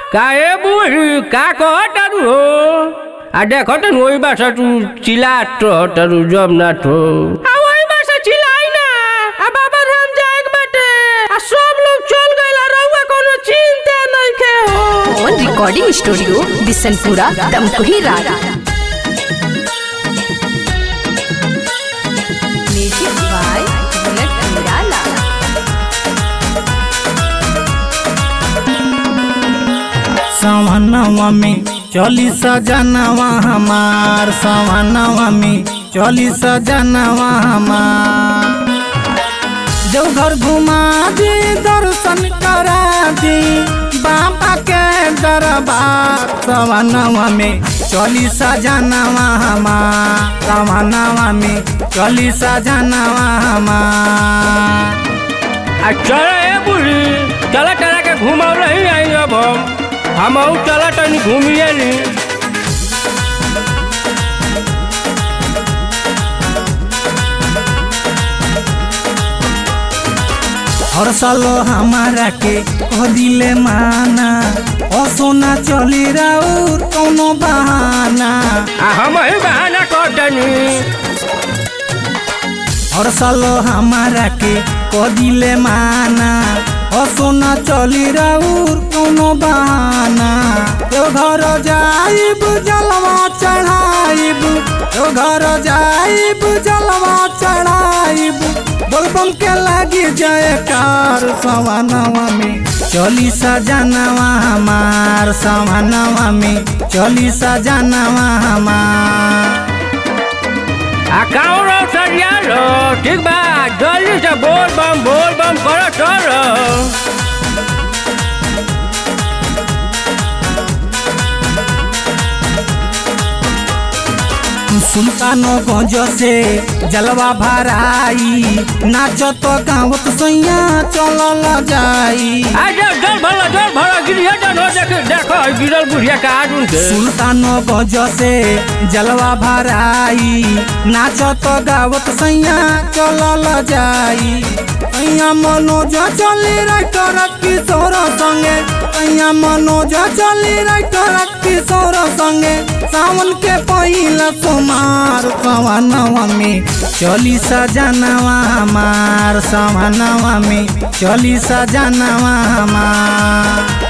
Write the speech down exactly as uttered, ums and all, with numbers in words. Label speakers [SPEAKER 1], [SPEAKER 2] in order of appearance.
[SPEAKER 1] काहे बुढ़ी का कहतारू हो आ देखत वही बासा तू चिल्लात तारू जब ना तो आ वही बासा चिल्लाई ना आ बाबा धाम जाए के बाटे आ सब लोग चल गइला रहुआ कोनो चिंता नहीं के हो।
[SPEAKER 2] On recording studio Bishanpura Damkuhi रारा म्यूजिक बाय बुलेट निराला।
[SPEAKER 3] सवनवा में चली सजनवा हमार सवनवा में चली सजनवा हमार जो घर घुमा दी दर्शन करा दी बाबा के दरबार सवनवा में चली सजनवा हमार सवनवा में चली सजनवा हमार।
[SPEAKER 1] आ चल ए बुढ़ी चला चला के घुमाओ रही आई अब हम हम चला तनी घूमिए ली।
[SPEAKER 3] हर सालो हमारा के कह दिले माना ओ सोना चली राउर कौनो बहाना
[SPEAKER 1] आ हम ही बहाना कर दनी।
[SPEAKER 3] हर सालो हमारा के कह दिले माना ओ सोना चली राउर कौनो बहाना तो घर जाइब जलवा चढ़ाइब तो घर जाइब जलवा चढ़ाइब बोलबम के लगी जयकार सवनवा में चली सजनवा हमार सवनवा में चली सजनवा हमार।
[SPEAKER 1] आ काऊ रो सरिया लो ठीक बा जल्दी से बोल बम बोल बम करो चल।
[SPEAKER 3] सुल्तानगंज से जलवा भराई नाचो तो गाँवत सैया चलल जाई।
[SPEAKER 1] आ जल जल भला जल भला गिरिया जनो देख देखो गिरल बुढ़िया का आदमी के।
[SPEAKER 3] सुल्तानगंज से जलवा भराई नाचो तो गाँवत सैया चलल जाई। अइया मनोज चली राइटर किशोर संगे अइया मनोज चली राइटर किशोर संगे सावन के पहिला सोमार सवनवा में चली सजनवा हमार सवनवा में चली सजनवा हमार।